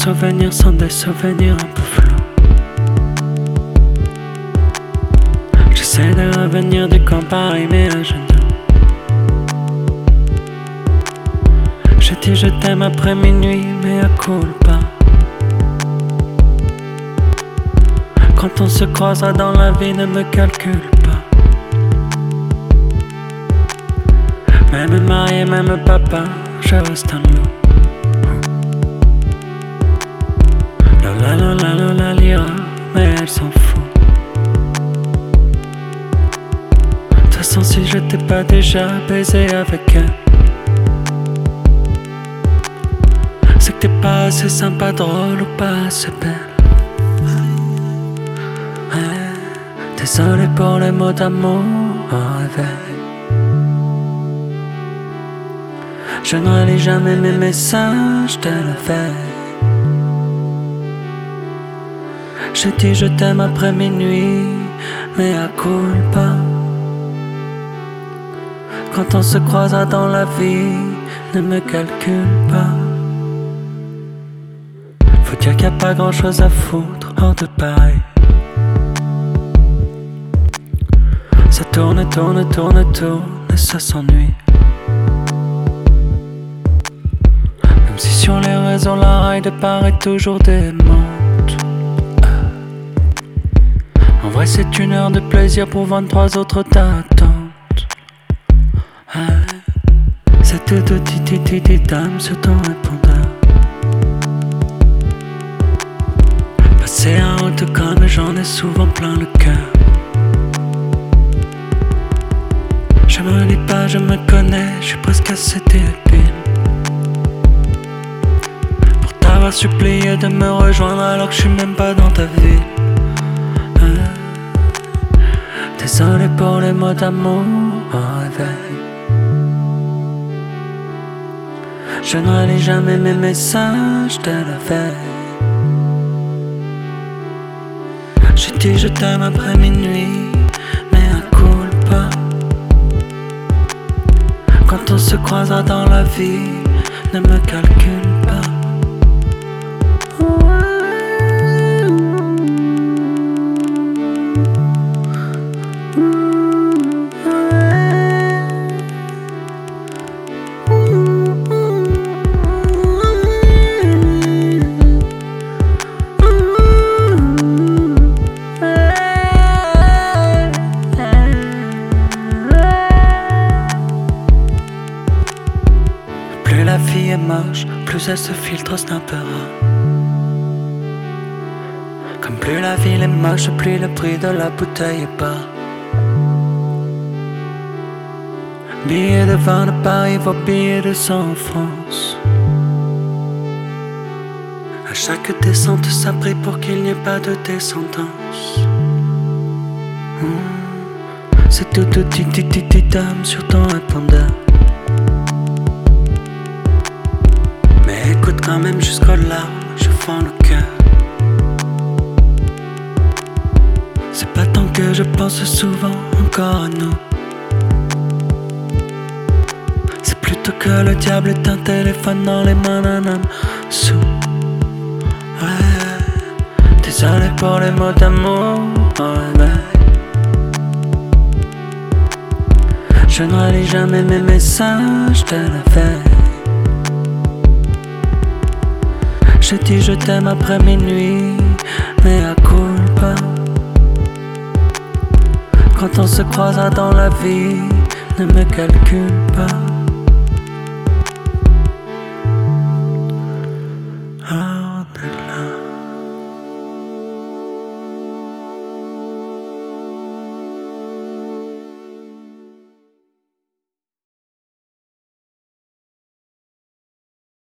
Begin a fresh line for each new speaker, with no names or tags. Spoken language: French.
souvenirs sont des souvenirs un peu flous. J'essaie de revenir du camp Paris mais à genoux. Je dis je t'aime après minuit mais à culpa. Quand on se croisera dans la vie, ne me calcule pas. Même marié, même papa, je reste un loup. Lola lira, mais elle s'en fout. De toute façon, si je t'ai pas déjà baisé avec elle, c'est que t'es pas assez sympa, drôle ou pas assez belle. Désolé pour les mots d'amour en réveil. Je ne relis jamais mes messages de la veille. Je dis je t'aime après minuit, mais à culpa. Quand on se croisera dans la vie, ne me calcule pas. Faut dire qu'il n'y a pas grand chose à foutre hors de Paris. Ça tourne et ça s'ennuie. Même si sur les réseaux la ride paraît toujours démente. En vrai c'est 1 heure de plaisir pour 23 autres d'attente. C'est tout titi dame sur ton répondeur. Passer un autogramme et j'en ai souvent plein le cœur. Je me lis pas, je me connais, je suis presque assez débile pour t'avoir supplié de me rejoindre alors que je suis même pas dans ta ville. Désolé pour les mots d'amour en réveil. Je ne relis jamais mes messages de la veille. J'ai dit je t'aime après minuit, mais à culpa. Quand on se croisera dans la vie, ne me calcule pas. Plus la vie est moche, plus elle se filtre snappera. Comme plus la ville est moche, plus le prix de la bouteille est bas. Billet de vin de Paris vaut billet de sang en France. À chaque descente ça prie pour qu'il n'y ait pas de descendance. C'est tout titi dame sur ton répondeur. Mais écoute quand même jusqu'aux larmes, je fends le cœur. C'est pas tant que je pense souvent encore à nous. C'est plutôt que le diable est un téléphone dans les mains d'un homme sous. Ouais, désolé pour les mots d'amour en réveil. Je ne relis jamais mes messages de la veille. Je dis je t'aime après minuit, mais à culpa. Quand on se croisera dans la vie, ne me calcule pas.